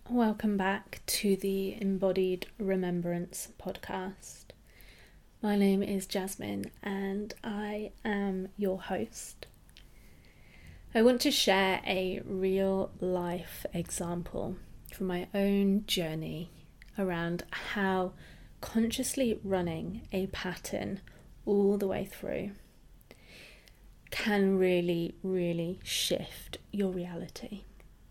Welcome back to the Embodied Remembrance podcast. My name is Jasmine and I am your host. I want to share a real life example from my own journey around how consciously running a pattern all the way through can really, really shift your reality.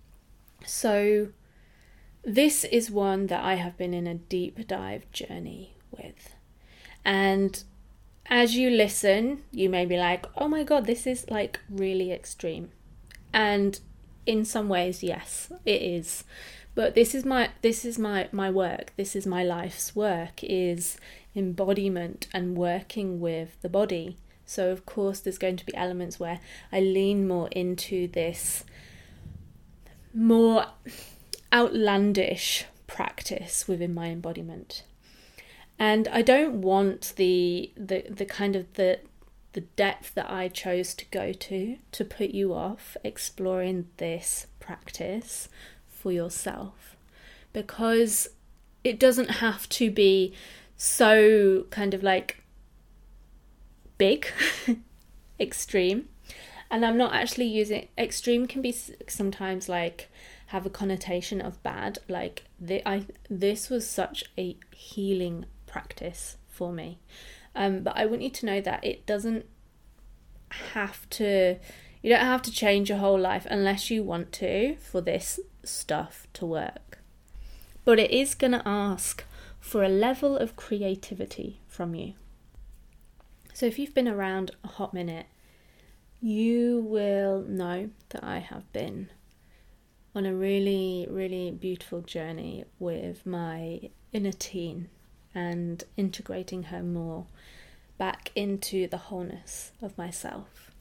So, this is one that I have been in a deep dive journey with. And as you listen, you may be like, oh my God, this is like really extreme. And in some ways, yes, it is. But this is my work. This is my life's work, is embodiment and working with the body. So of course, there's going to be elements where I lean more into this more outlandish practice within my embodiment, and I don't want the kind of the depth that I chose to go to put you off exploring this practice for yourself, because it doesn't have to be so kind of like big extreme. And I'm not actually using extreme, can be sometimes like have a connotation of bad. Like this was such a healing practice for me. But I want you to know that it doesn't have to, you don't have to change your whole life unless you want to for this stuff to work. But it is going to ask for a level of creativity from you. So if you've been around a hot minute, you will know that I have been on a really, really beautiful journey with my inner teen and integrating her more back into the wholeness of myself.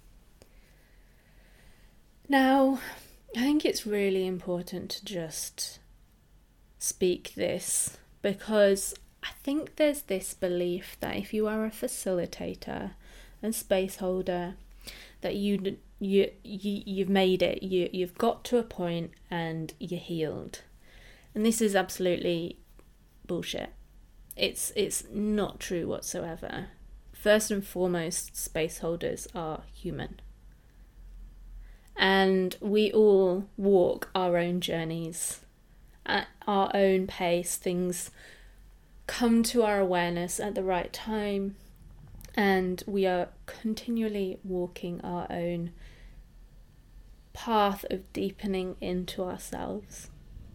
Now, I think it's really important to just speak this, because I think there's this belief that if you are a facilitator and space holder, that you've made it, you've got to a point and you're healed. And this is absolutely bullshit. It's not true whatsoever. First and foremost, space holders are human. And we all walk our own journeys at our own pace. Things come to our awareness at the right time, and we are continually walking our own path of deepening into ourselves.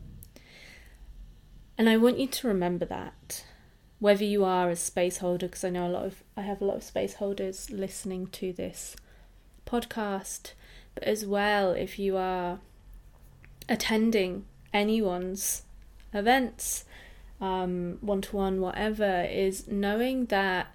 And I want you to remember that, whether you are a space holder, because I know I have a lot of space holders listening to this podcast, but as well if you are attending anyone's events, one-to-one, whatever, is knowing that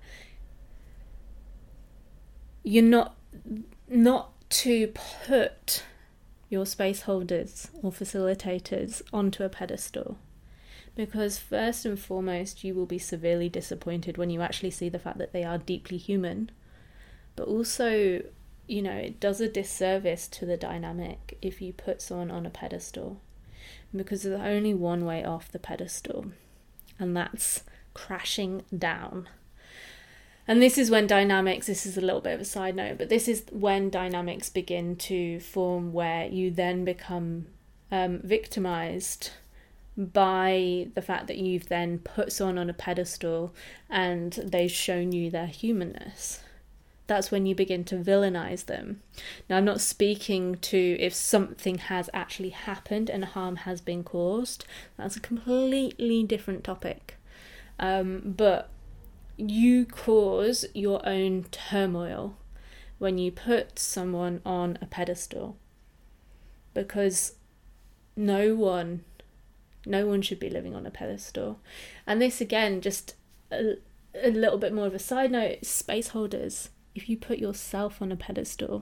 you're not to put your space holders or facilitators onto a pedestal, because first and foremost you will be severely disappointed when you actually see the fact that they are deeply human. But also, you know, it does a disservice to the dynamic if you put someone on a pedestal, because there's only one way off the pedestal, and that's crashing down. And this is when this is a little bit of a side note, but this is when dynamics begin to form where you then become victimized by the fact that you've then put someone on a pedestal and they've shown you their humanness. That's when you begin to villainize them. Now, I'm not speaking to if something has actually happened and harm has been caused. That's a completely different topic. But you cause your own turmoil when you put someone on a pedestal, because no one should be living on a pedestal. And this, again, just a little bit more of a side note, space holders, if you put yourself on a pedestal,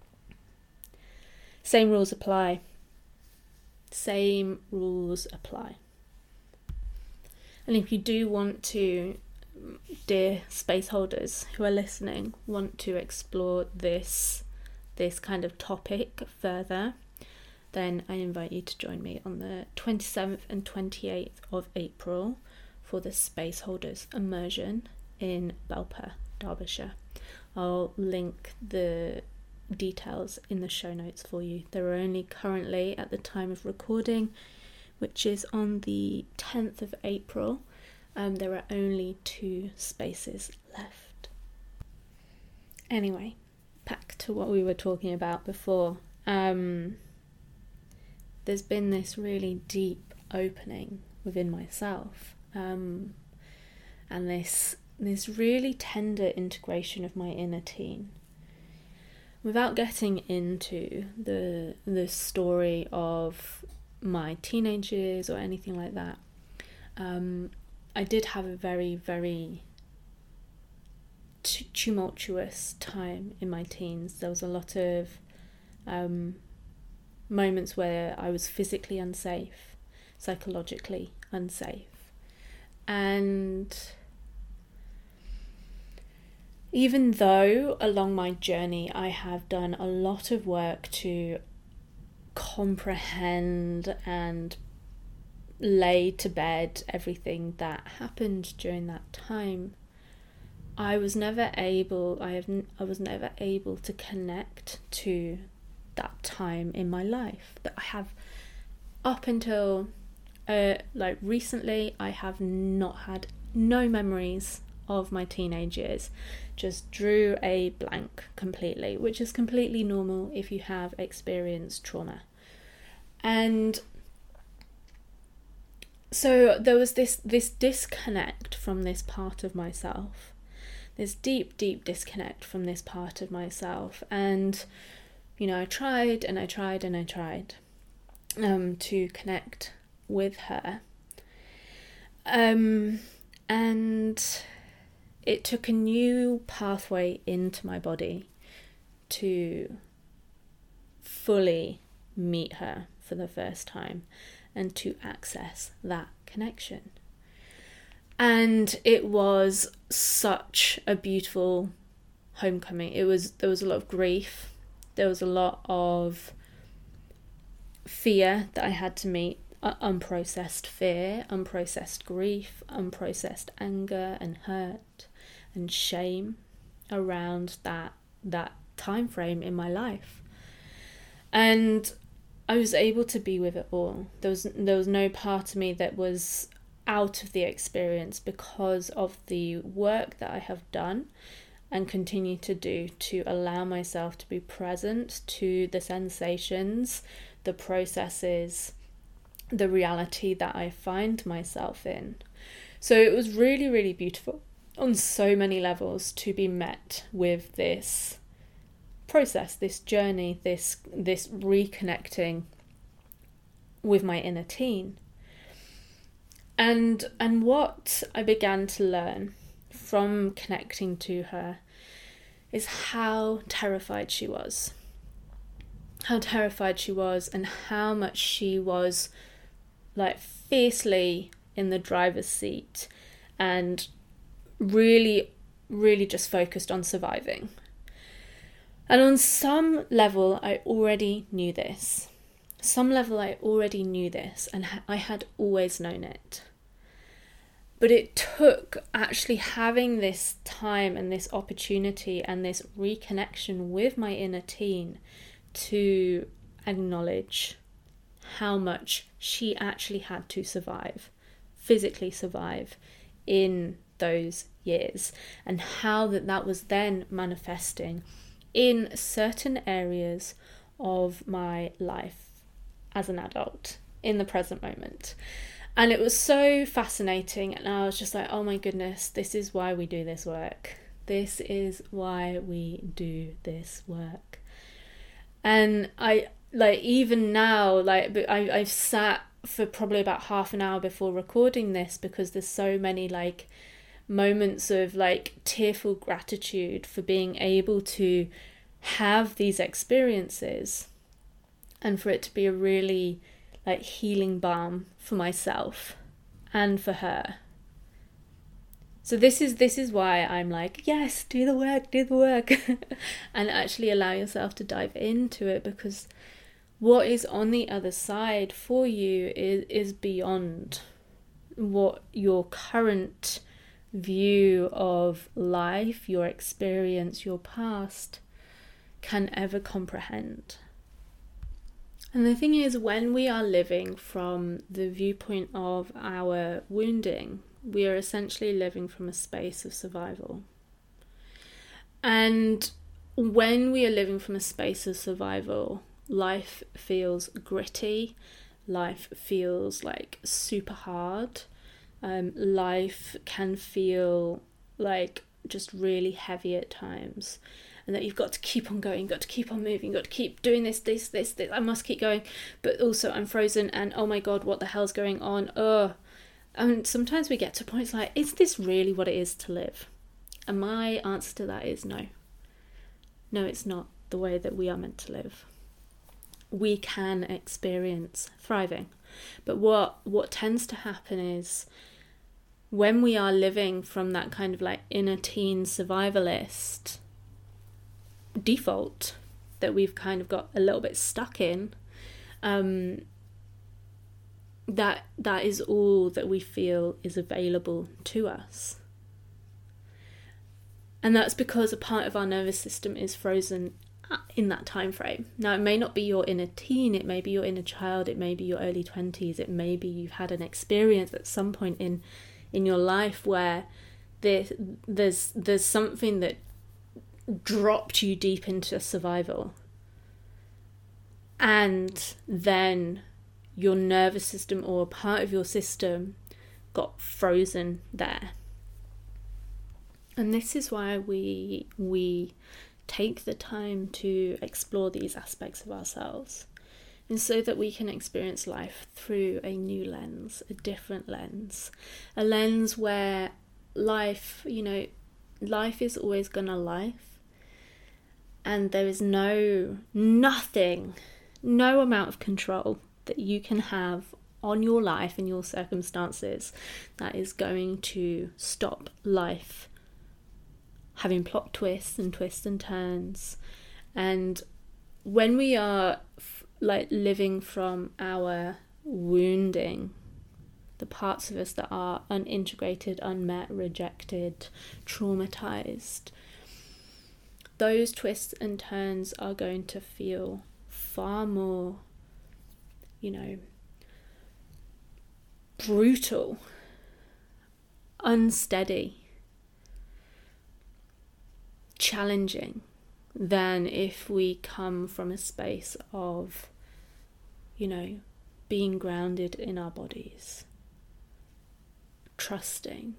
same rules apply. And if you do want to, dear space holders who are listening, want to explore this kind of topic further, then I invite you to join me on the 27th and 28th of April for the Space Holders Immersion in Belper, Derbyshire. I'll link the details in the show notes for you. There are only currently, at the time of recording, which is on the 10th of April, there are only 2 spaces left. Anyway, back to what we were talking about before. There's been this really deep opening within myself, and this really tender integration of my inner teen. Without getting into the story of my teenage years or anything like that, I did have a very, very tumultuous time in my teens. There was a lot of moments where I was physically unsafe, psychologically unsafe, and even though along my journey I have done a lot of work to comprehend and lay to bed everything that happened during that time, I was never able to connect to that time in my life that I have up until recently. I have not had no memories of my teenage years, just drew a blank completely, which is completely normal if you have experienced trauma. And so there was this disconnect from this part of myself, this deep disconnect from this part of myself. And I tried to connect with her, and it took a new pathway into my body to fully meet her for the first time and to access that connection. And it was such a beautiful homecoming. There was a lot of grief. There was a lot of fear that I had to meet. Unprocessed fear, unprocessed grief, unprocessed anger and hurt and shame around that time frame in my life. And I was able to be with it all. There was no part of me that was out of the experience because of the work that I have done and continue to do to allow myself to be present to the sensations, the processes, the reality that I find myself in. So it was really, really beautiful on so many levels to be met with this process, this journey, this reconnecting with my inner teen. And what I began to learn from connecting to her is how terrified she was. How terrified she was, and how much she was fiercely in the driver's seat and really, really just focused on surviving. And on some level, I already knew this. And I had always known it. But it took actually having this time and this opportunity and this reconnection with my inner teen to acknowledge how much she actually had to survive, physically survive in those years, and how that was then manifesting in certain areas of my life as an adult in the present moment. And it was so fascinating, and I was just like, oh my goodness, this is why we do this work. This is why we do this work. And even now, I've sat for probably about half an hour before recording this because there's so many moments of tearful gratitude for being able to have these experiences and for it to be a really healing balm for myself and for her. So this is why I'm yes, do the work and actually allow yourself to dive into it, because what is on the other side for you is beyond what your current view of life, your experience, your past can ever comprehend. And the thing is, when we are living from the viewpoint of our wounding, we are essentially living from a space of survival. And when we are living from a space of survival, life feels gritty, life feels like super hard, life can feel like just really heavy at times, and that you've got to keep on going, got to keep on moving, got to keep doing this, I must keep going, but also I'm frozen and oh my god, what the hell's going on? And sometimes we get to points like, is this really what it is to live? And my answer to that is no. No, it's not the way that we are meant to live. We can experience thriving. But what tends to happen is when we are living from that kind of like inner teen survivalist default that we've kind of got a little bit stuck in, that is all that we feel is available to us. And that's because a part of our nervous system is frozen in that time frame. Now, it may not be your inner teen, it may be your inner child, it may be your early 20s, it may be you've had an experience at some point in your life where there's something that dropped you deep into survival, and then your nervous system or a part of your system got frozen there. And this is why we take the time to explore these aspects of ourselves, and so that we can experience life through a new lens, a different lens, a lens where life is always gonna life, and there is no amount of control that you can have on your life and your circumstances that is going to stop life having plot twists and turns. And when we are living from our wounding, the parts of us that are unintegrated, unmet, rejected, traumatized, those twists and turns are going to feel far more, brutal, unsteady, challenging than if we come from a space of, being grounded in our bodies, trusting,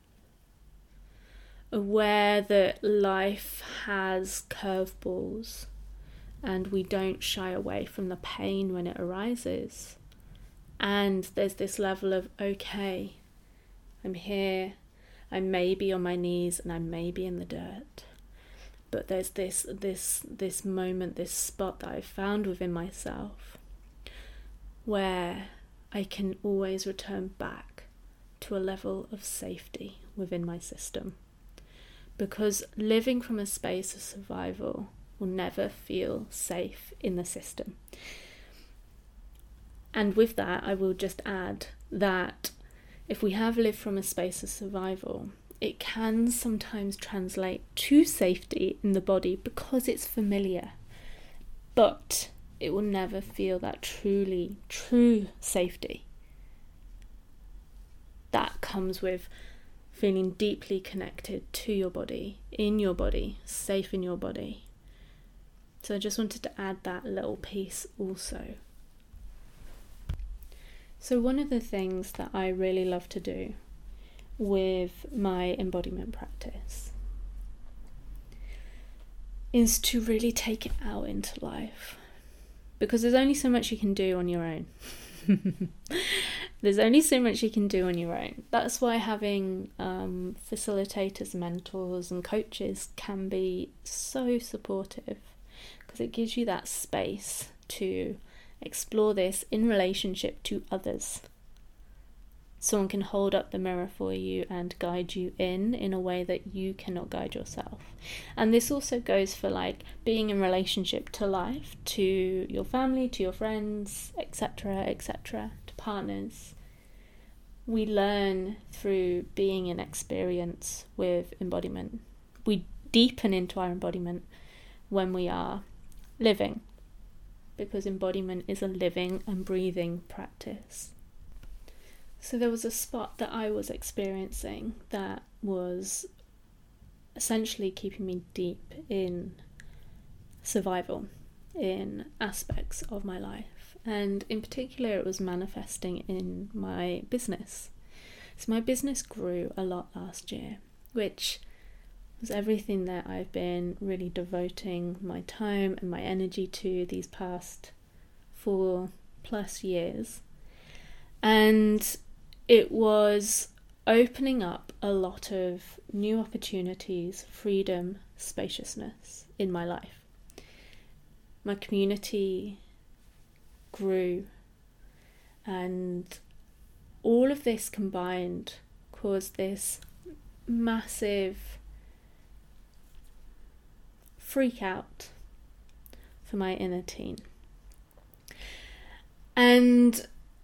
aware that life has curveballs and we don't shy away from the pain when it arises. And there's this level of, okay, I'm here, I may be on my knees and I may be in the dirt, but there's this moment, this spot that I've found within myself where I can always return back to a level of safety within my system. Because living from a space of survival will never feel safe in the system. And with that, I will just add that if we have lived from a space of survival, it can sometimes translate to safety in the body because it's familiar. But it will never feel that true safety that comes with feeling deeply connected to your body, in your body, safe in your body. So I just wanted to add that little piece also. So one of the things that I really love to do with my embodiment practice is to really take it out into life, because there's only so much you can do on your own. There's only so much you can do on your own. That's why having facilitators, mentors and coaches can be so supportive, because it gives you that space to explore this in relationship to others. someone can hold up the mirror for you and guide you in a way that you cannot guide yourself. And this also goes for like being in relationship to life, to your family, to your friends, etc., to partners. We learn through being in experience with embodiment. We deepen into our embodiment when we are living, because embodiment is a living and breathing practice. So there was a spot that I was experiencing that was essentially keeping me deep in survival, in aspects of my life. And in particular, it was manifesting in my business. So my business grew a lot last year, which was everything that I've been really devoting my time and my energy to these past 4+ years. And it was opening up a lot of new opportunities, freedom, spaciousness in my life. My community grew, and all of this combined caused this massive freak out for my inner teen. And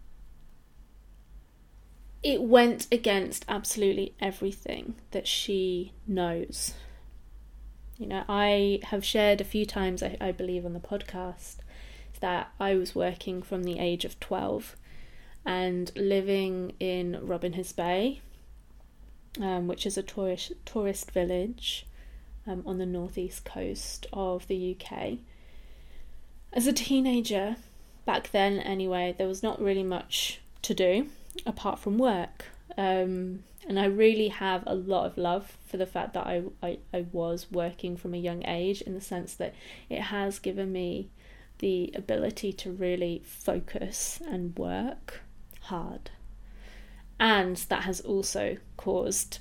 it went against absolutely everything that she knows. You know, I have shared a few times, I believe, on the podcast, that I was working from the age of 12 and living in Robin Hood Bay, which is a tourist village on the northeast coast of the UK. As a teenager, back then anyway, there was not really much to do apart from work. And I really have a lot of love for the fact that I was working from a young age, in the sense that it has given me the ability to really focus and work hard. And that has also caused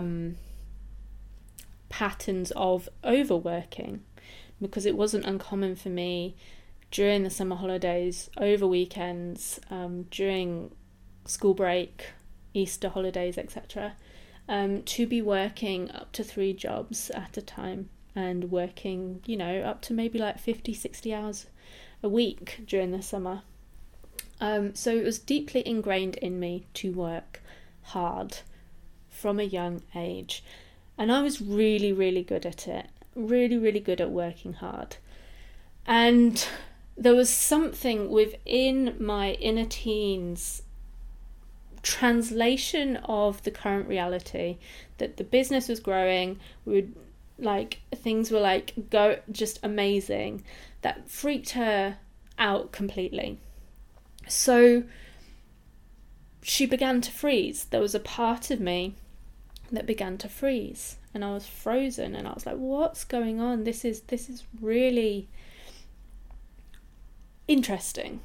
patterns of overworking, because it wasn't uncommon for me during the summer holidays, over weekends, during school break, Easter holidays, etc., to be working up to 3 jobs at a time, and working, you know, up to maybe like 50-60 hours a week during the summer. So it was deeply ingrained in me to work hard from a young age, and I was really, really good at it, really, really good at working hard. And there was something within my inner teens translation of the current reality, that the business was growing, things were go just amazing, that freaked her out completely. So she began to freeze. There was a part of me that began to freeze, and I was frozen, and I was like, what's going on? This is really interesting.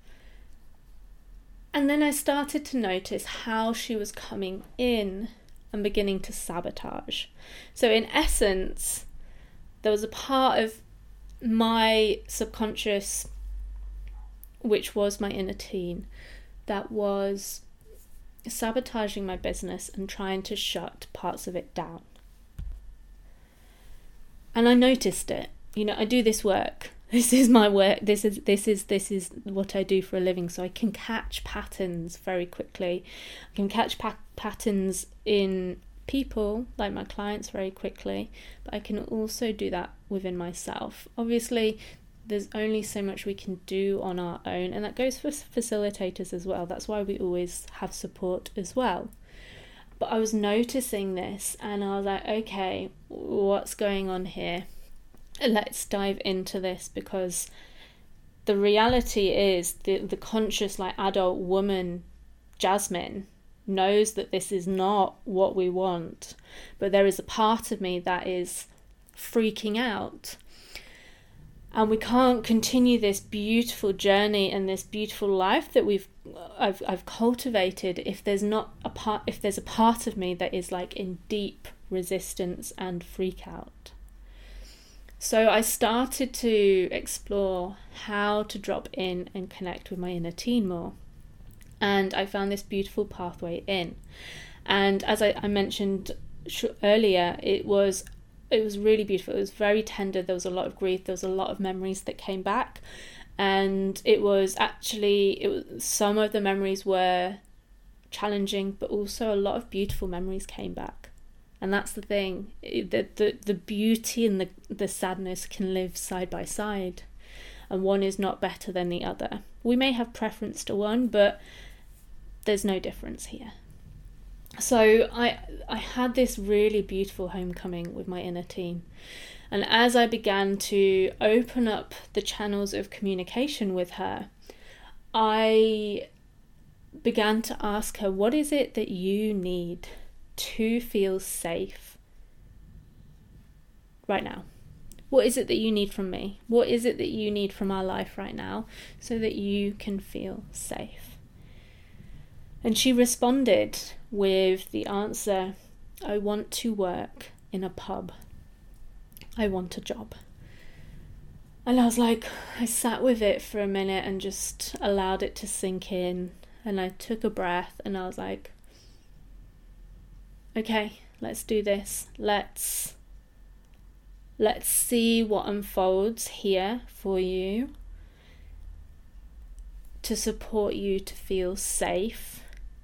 And then I started to notice how she was coming in and beginning to sabotage. So in essence, there was a part of my subconscious, which was my inner teen, that was sabotaging my business and trying to shut parts of it down. And I noticed it. You know, I do this work. This is my work. This is what I do for a living. So I can catch patterns very quickly. I can catch patterns in people, like my clients, very quickly. But I can also do that within myself. Obviously, there's only so much we can do on our own, and that goes for facilitators as well. That's why we always have support as well. But I was noticing this, and I was like, okay, what's going on here? Let's dive into this, because the reality is the conscious, adult woman, Jasmine, knows that this is not what we want, but there is a part of me that is freaking out, and we can't continue this beautiful journey and this beautiful life that I've cultivated if there's a part of me that is in deep resistance and freak out. So I started to explore how to drop in and connect with my inner teen more. And I found this beautiful pathway in. And as I mentioned earlier, it was really beautiful. It was very tender. There was a lot of grief. There was a lot of memories that came back. And some of the memories were challenging, but also a lot of beautiful memories came back. And that's the thing, the beauty and the sadness can live side by side, and one is not better than the other. We may have preference to one, but there's no difference here. So I had this really beautiful homecoming with my inner teen. And as I began to open up the channels of communication with her, I began to ask her, what is it that you need to feel safe right now? What is it that you need from me? What is it that you need from our life right now so that you can feel safe? And she responded with the answer, I want to work in a pub. I want a job. And I was like, I sat with it for a minute and just allowed it to sink in. And I took a breath and I was like, okay, let's do this. Let's see what unfolds here for you to support you to feel safe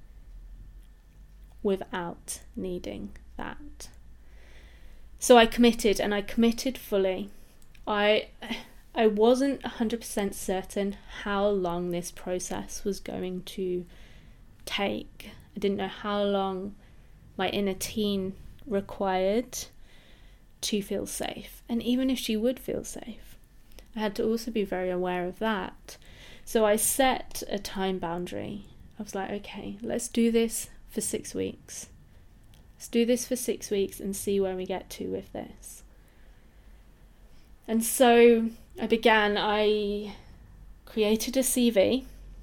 without needing that. So I committed, and I committed fully. I wasn't 100% certain how long this process was going to take. I didn't know how long my inner teen required to feel safe. And even if she would feel safe, I had to also be very aware of that. So I set a time boundary. I was like, okay, let's do this for 6 weeks. Let's do this for 6 weeks and see where we get to with this. And so I created a CV.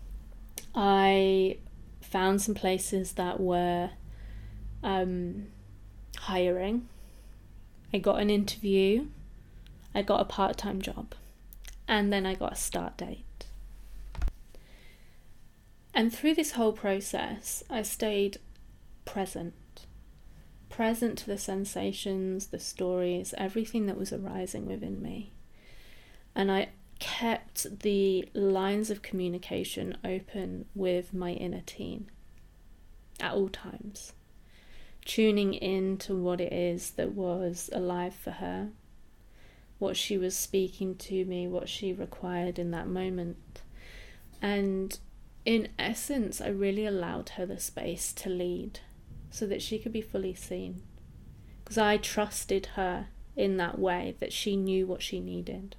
I found some places that were hiring. I got an interview. I got a part-time job. And then I got a start date. And through this whole process, I stayed present to the sensations, the stories, everything that was arising within me. And I kept the lines of communication open with my inner teen at all times, tuning in to what it is that was alive for her, what she was speaking to me, what she required in that moment. And in essence, I really allowed her the space to lead so that she could be fully seen, because I trusted her in that way, that she knew what she needed.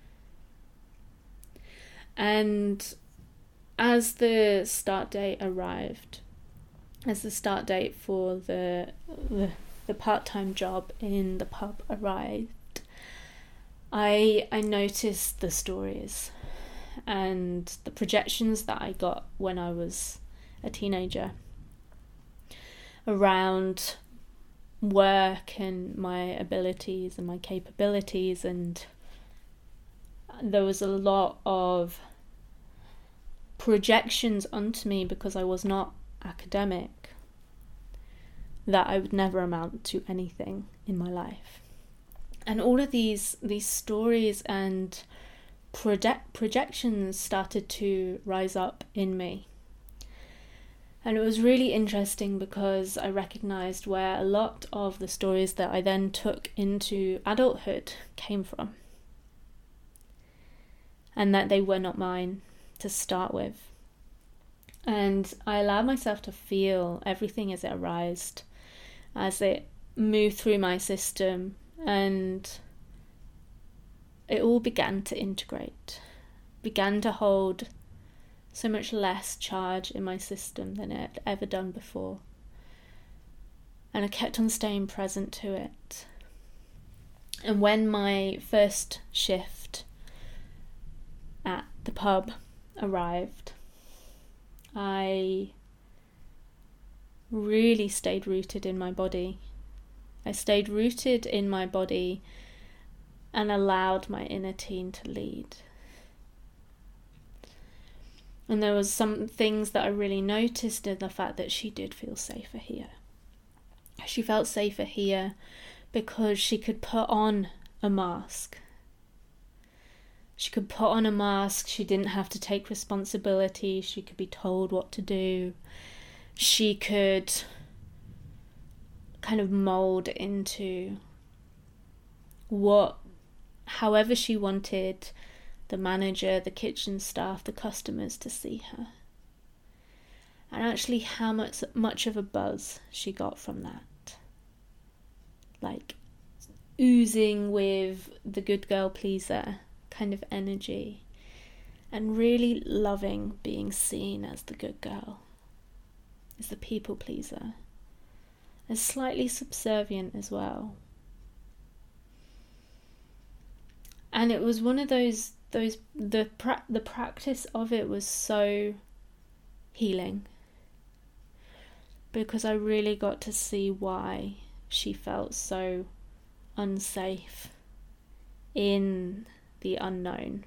And as the start date arrived, as the start date for the part-time job in the pub arrived, I noticed the stories and the projections that I got when I was a teenager around work and my abilities and my capabilities, and there was a lot of projections onto me because I was not academic, that I would never amount to anything in my life. And all of these stories and projections started to rise up in me. And it was really interesting because I recognised where a lot of the stories that I then took into adulthood came from, and that they were not mine to start with. And I allowed myself to feel everything as it arose, as it moved through my system, and it all began to integrate, began to hold so much less charge in my system than it had ever done before. And I kept on staying present to it. And when my first shift at the pub arrived, I really stayed rooted in my body. I stayed rooted in my body and allowed my inner teen to lead. And there was some things that I really noticed in the fact that she did feel safer here. She felt safer here because she could put on a mask. She could put on a mask. She didn't have to take responsibility. She could be told what to do. She could kind of mold into however she wanted the manager, the kitchen staff, the customers to see her. And actually how much of a buzz she got from that. Like oozing with the good girl pleaser kind of energy, and really loving being seen as the good girl, as the people pleaser, as slightly subservient as well. And it was one of the practice of it was so healing, because I really got to see why she felt so unsafe in the unknown,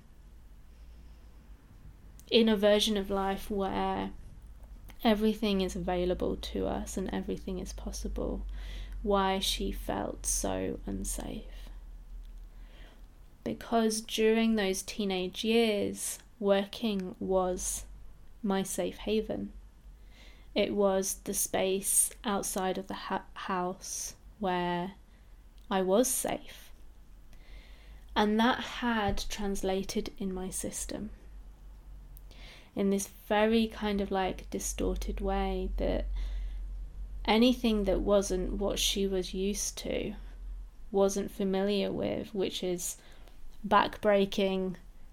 in a version of life where everything is available to us and everything is possible. Why she felt so unsafe. Because during those teenage years, working was my safe haven. It was the space outside of the house where I was safe. And that had translated in my system in this very kind of like distorted way, that anything that wasn't what she was used to, wasn't familiar with, which is backbreaking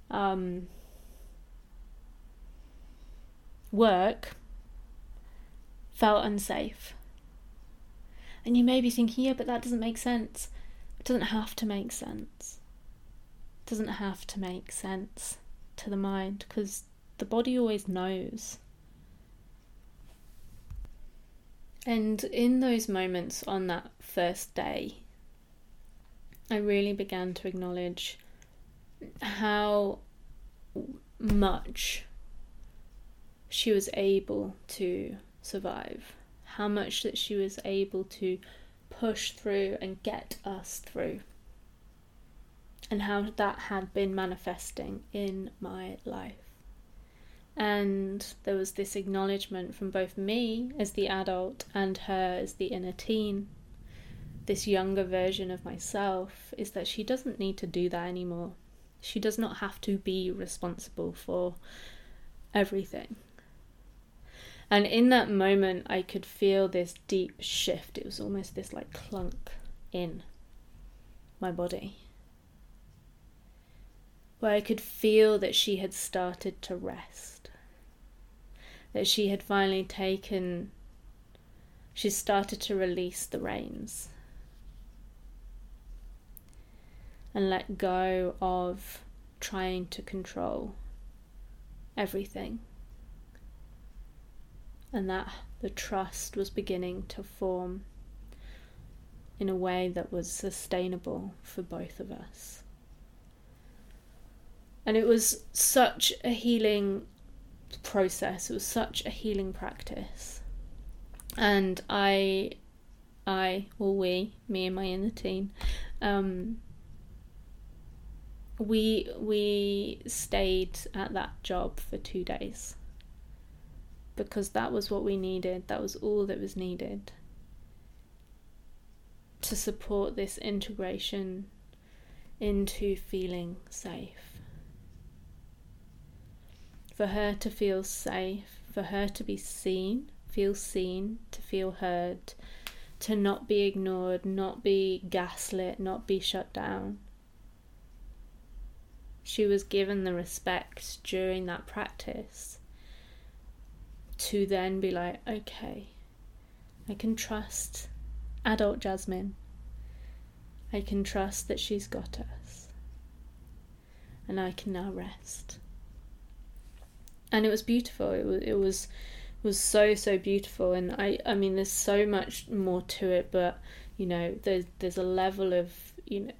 work, felt unsafe. And you may be thinking, yeah, but that doesn't make sense. It doesn't have to make sense. It doesn't have to make sense to the mind, because the body always knows. And in those moments on that first day, I really began to acknowledge how much she was able to survive, how much that she was able to push through and get us through, and how that had been manifesting in my life. And there was this acknowledgement from both me as the adult and her as the inner teen, this younger version of myself, is that she doesn't need to do that anymore. She does not have to be responsible for everything. And in that moment, I could feel this deep shift. It was almost this like clunk in my body, where I could feel that she had started to rest, that she had finally she started to release the reins and let go of trying to control everything. And that the trust was beginning to form in a way that was sustainable for both of us. And it was such a healing process. It was such a healing practice. And me and my inner teen, we stayed at that job for 2 days, because that was what we needed. That was all that was needed to support this integration into feeling safe. For her to feel safe, for her to be seen, to feel heard, to not be ignored, not be gaslit, not be shut down. She was given the respect during that practice to then be like, okay, I can trust adult Jasmine. I can trust that she's got us. And I can now rest. And it was beautiful. It was so beautiful. And I mean, there's so much more to it, but there's a level of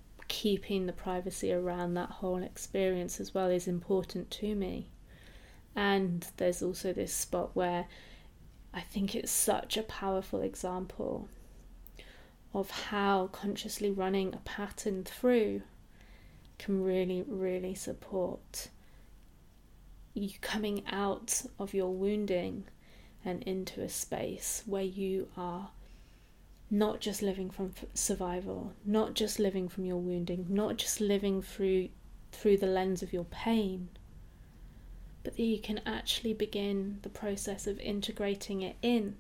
keeping the privacy around that whole experience as well is important to me. And there's also this spot where I think it's such a powerful example of how consciously running a pattern through can really, really support you coming out of your wounding and into a space where you are not just living from survival, not just living from your wounding, not just living through the lens of your pain, but that you can actually begin the process of integrating it in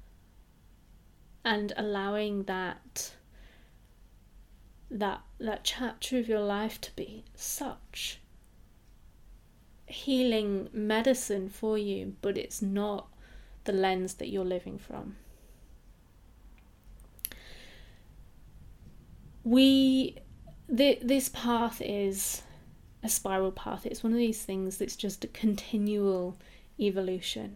and allowing that chapter of your life to be such healing medicine for you, but it's not the lens that you're living from. This path is a spiral path. It's one of these things that's just a continual evolution.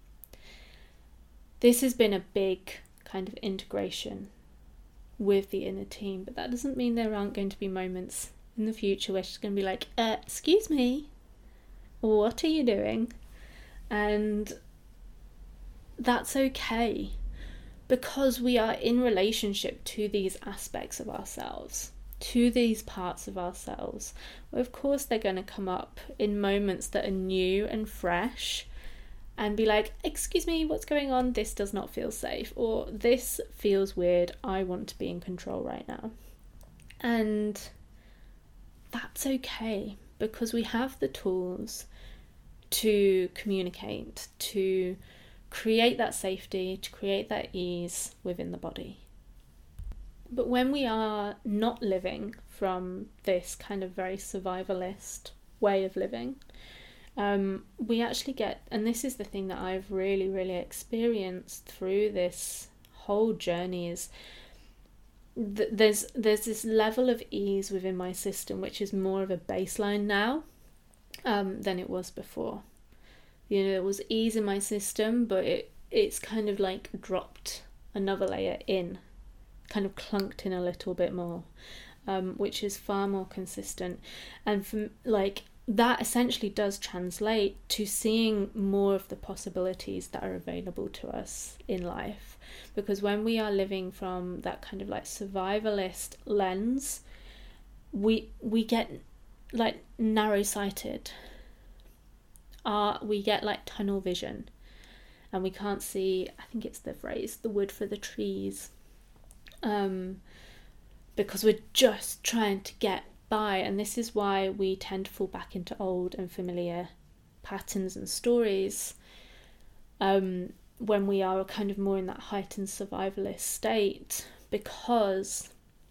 This has been a big kind of integration with the inner team, but that doesn't mean there aren't going to be moments in the future where she's going to be like, excuse me, what are you doing? And that's okay, because we are in relationship to these aspects of ourselves, to these parts of ourselves. Well, of course they're going to come up in moments that are new and fresh and be like, excuse me, what's going on? This does not feel safe, or this feels weird. I want to be in control right now. And that's okay, because we have the tools to communicate, to create that safety, to create that ease within the body. But when we are not living from this kind of very survivalist way of living, we actually get, and this is the thing that I've really, really experienced through this whole journey, is there's this level of ease within my system, which is more of a baseline now than it was before. You know, there was ease in my system, but it's kind of like dropped another layer in, kind of clunked in a little bit more, which is far more consistent. And from that essentially does translate to seeing more of the possibilities that are available to us in life. Because when we are living from that kind of like survivalist lens, we get like narrow-sighted. We get like tunnel vision, and we can't see, I think it's the phrase, the wood for the trees, because we're just trying to get by. And this is why we tend to fall back into old and familiar patterns and stories when we are kind of more in that heightened survivalist state, because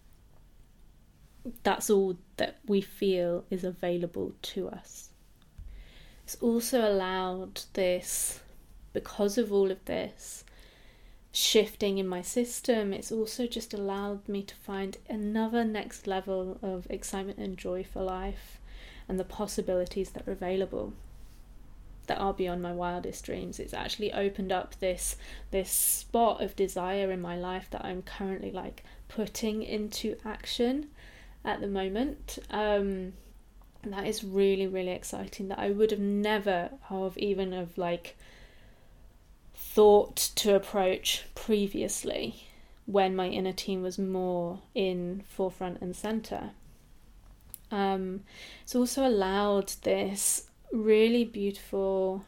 that's all that we feel is available to us. It's also allowed this, because of all of this shifting in my system, it's also just allowed me to find another next level of excitement and joy for life, and the possibilities that are available that are beyond my wildest dreams. It's actually opened up this spot of desire in my life that I'm currently like putting into action at the moment. And that is really, really exciting, that I would have never have thought to approach previously, when my inner team was more in forefront and centre. It's also allowed this really beautiful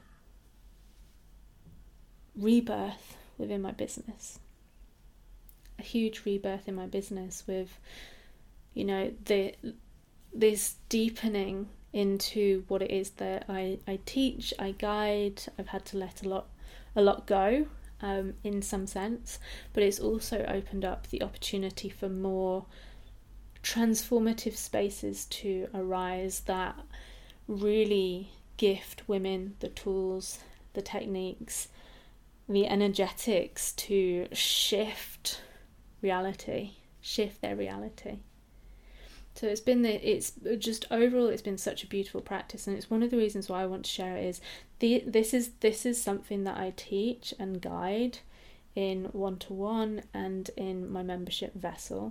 rebirth within my business. A huge rebirth in my business with, you know, this deepening into what it is that I teach, I guide. I've had to let a lot go in some sense, but it's also opened up the opportunity for more transformative spaces to arise that really gift women the tools, the techniques, the energetics to shift their reality. So it's been such a beautiful practice, and it's one of the reasons why I want to share it. Is this is something that I teach and guide in one-to-one and in my membership vessel,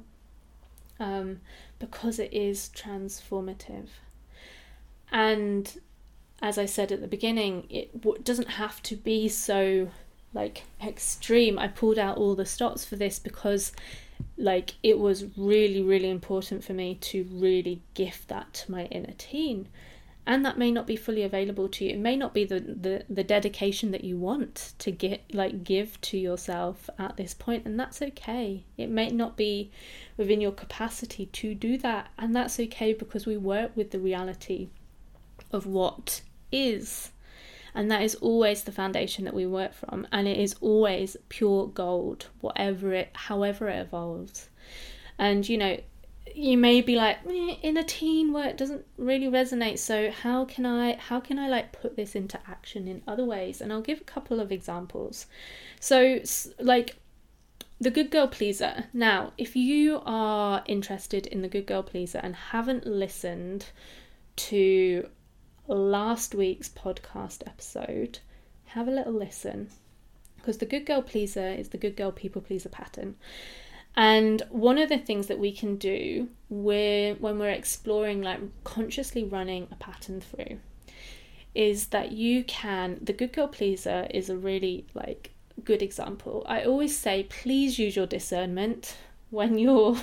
because it is transformative. And as I said at the beginning, it doesn't have to be so like extreme. I pulled out all the stops for this because like it was really, really important for me to really gift that to my inner teen. And that may not be fully available to you. It may not be the dedication that you want to give to yourself at this point, and that's okay. It may not be within your capacity to do that, and that's okay, because we work with the reality of what is. And that is always the foundation that we work from, and it is always pure gold, however it evolves. And you may be like, in a teen where it doesn't really resonate, so how can I like put this into action in other ways? And I'll give a couple of examples. So like the good girl pleaser. Now, if you are interested in the good girl pleaser and haven't listened to last week's podcast episode, have a little listen, because the good girl pleaser is the good girl people pleaser pattern. And one of the things that we can do when we're exploring like consciously running a pattern through is that the good girl pleaser is a really like good example. I always say, please use your discernment when you're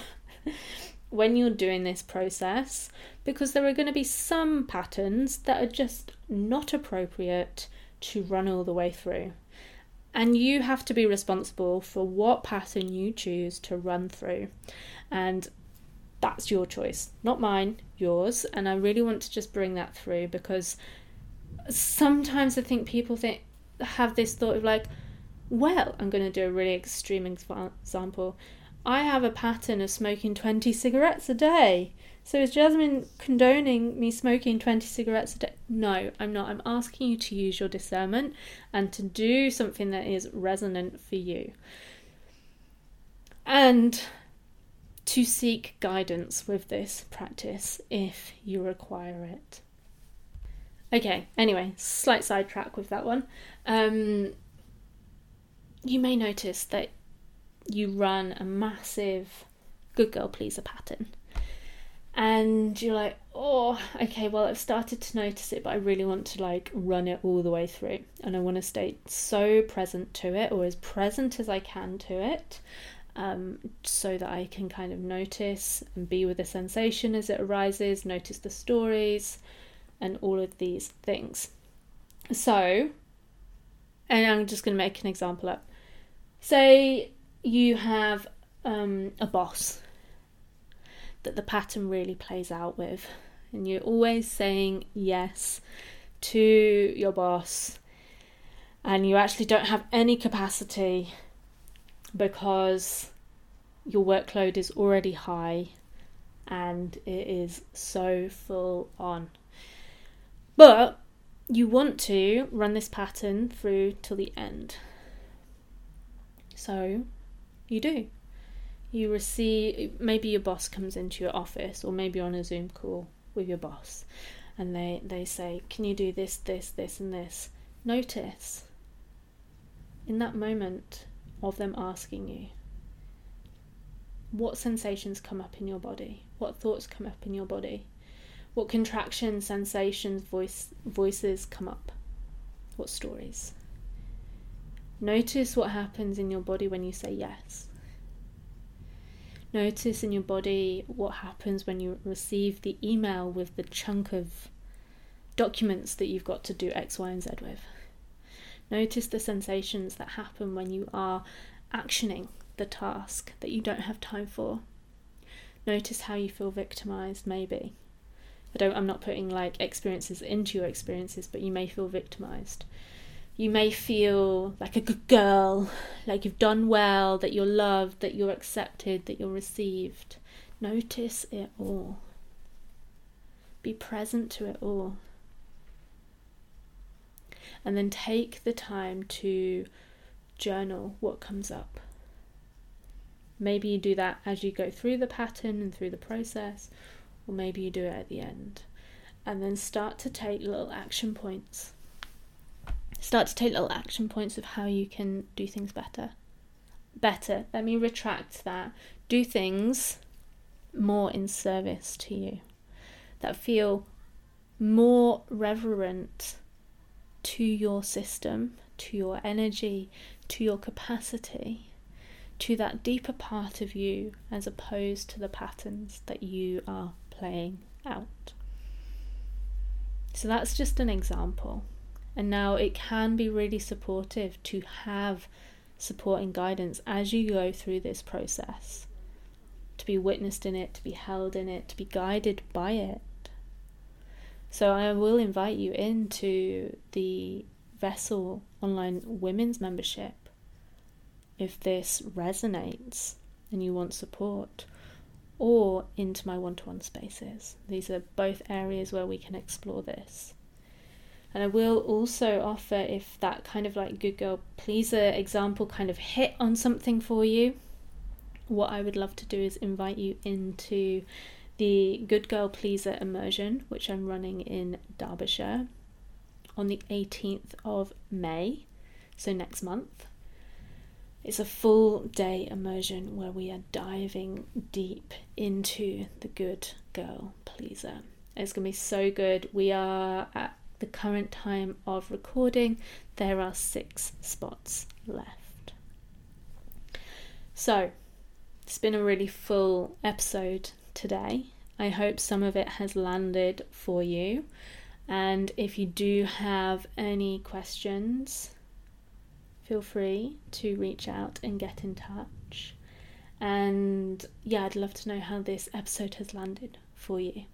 doing this process, because there are going to be some patterns that are just not appropriate to run all the way through. And you have to be responsible for what pattern you choose to run through. And that's your choice, not mine, yours. And I really want to just bring that through, because sometimes I think people have this thought of like, well, I'm going to do a really extreme example. I have a pattern of smoking 20 cigarettes a day. So is Jasmine condoning me smoking 20 cigarettes a day? No, I'm not. I'm asking you to use your discernment and to do something that is resonant for you. And to seek guidance with this practice if you require it. Okay, anyway, slight sidetrack with that one. You may notice that you run a massive good girl pleaser pattern. And you're like, oh, okay, well, I've started to notice it, but I really want to like run it all the way through. And I want to stay so present to it, or as present as I can to it, so that I can kind of notice and be with the sensation as it arises, notice the stories and all of these things. So, and I'm just going to make an example up. Say you have a boss that the pattern really plays out with, and you're always saying yes to your boss, and you actually don't have any capacity because your workload is already high and it is so full on. But you want to run this pattern through till the end. So you do. You receive, maybe your boss comes into your office, or maybe you're on a Zoom call with your boss, and they say, can you do this, this, this, and this? Notice in that moment of them asking you, what sensations come up in your body? What thoughts come up in your body? What contractions, sensations, voices come up? What stories? Notice what happens in your body when you say yes. Notice in your body what happens when you receive the email with the chunk of documents that you've got to do X, Y, and Z with. Notice the sensations that happen when you are actioning the task that you don't have time for. Notice how you feel victimized, maybe. I'm not putting like experiences into your experiences, but you may feel victimized. You may feel like a good girl, like you've done well, that you're loved, that you're accepted, that you're received. Notice it all. Be present to it all. And then take the time to journal what comes up. Maybe you do that as you go through the pattern and through the process, or maybe you do it at the end. And then start to take little action points. Start to take little action points of how you can do things better. Let me retract that. Do things more in service to you, that feel more reverent to your system, to your energy, to your capacity, to that deeper part of you, as opposed to the patterns that you are playing out. So that's just an example. And now it can be really supportive to have support and guidance as you go through this process, to be witnessed in it, to be held in it, to be guided by it. So I will invite you into the Vessel Online Women's Membership if this resonates and you want support, or into my one-to-one spaces. These are both areas where we can explore this. And I will also offer, if that kind of like good girl pleaser example kind of hit on something for you, what I would love to do is invite you into the Good Girl Pleaser immersion, which I'm running in Derbyshire on the 18th of May, so next month. It's a full day immersion where we are diving deep into the Good Girl Pleaser. It's going to be so good. We are at the current time of recording, there are 6 spots left. So, it's been a really full episode today. I hope some of it has landed for you. And if you do have any questions, feel free to reach out and get in touch. And yeah, I'd love to know how this episode has landed for you.